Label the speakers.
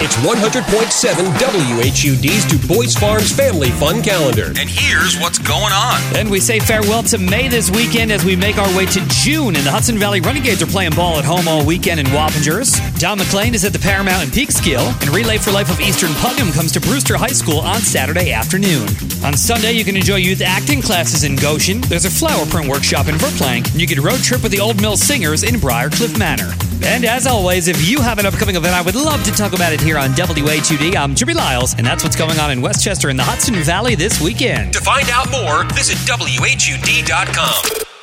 Speaker 1: It's 100.7 WHUD's Du Bois Farms Family Fun Calendar.
Speaker 2: And here's what's going on.
Speaker 3: And we say farewell to May this weekend as we make our way to June. And the Hudson Valley Renegades are playing ball at home all weekend in Wappingers. Don McLean is at the Paramount in Peekskill. And Relay for Life of Eastern Putnam comes to Brewster High School on Saturday afternoon. On Sunday, you can enjoy youth acting classes in Goshen. There's a flower print workshop in Verplank. And you get a road trip with the Old Mill Singers in Briarcliff Manor. And as always, if you have an upcoming event, I would love to talk about it here on WHUD. I'm Jimmy Lyles, and that's what's going on in Westchester and the Hudson Valley this weekend.
Speaker 1: To find out more, visit WHUD.com.